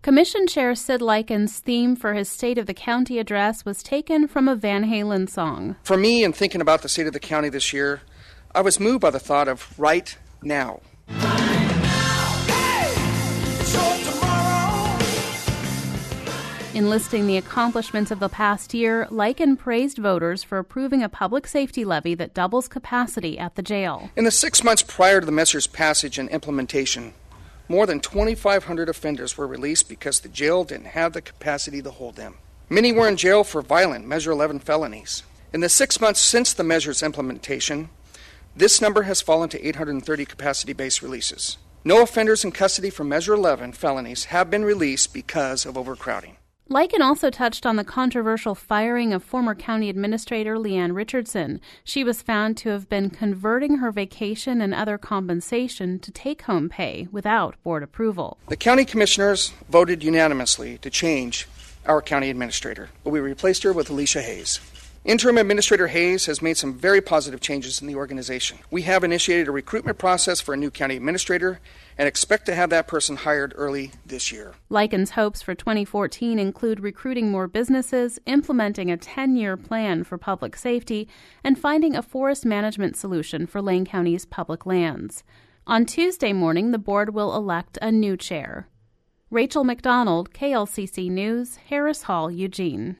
Commission Chair Sid Likens' theme for his State of the County address was taken from a Van Halen song. For me, in thinking about the state of the county this year, I was moved by the thought of right now. Enlisting the accomplishments of the past year, Likens praised voters for approving a public safety levy that doubles capacity at the jail. In the 6 months prior to the measure's passage and implementation, more than 2,500 offenders were released because the jail didn't have the capacity to hold them. Many were in jail for violent Measure 11 felonies. In the 6 months since the measure's implementation, this number has fallen to 830 capacity-based releases. No offenders in custody for Measure 11 felonies have been released because of overcrowding. Likens also touched on the controversial firing of former county administrator Leanne Richardson. She was found to have been converting her vacation and other compensation to take-home pay without board approval. The county commissioners voted unanimously to change our county administrator, but we replaced her with Alicia Hayes. Interim Administrator Hayes has made some very positive changes in the organization. We have initiated a recruitment process for a new county administrator and expect to have that person hired early this year. Likens' hopes for 2014 include recruiting more businesses, implementing a 10-year plan for public safety, and finding a forest management solution for Lane County's public lands. On Tuesday morning, the board will elect a new chair. Rachel McDonald, KLCC News, Harris Hall, Eugene.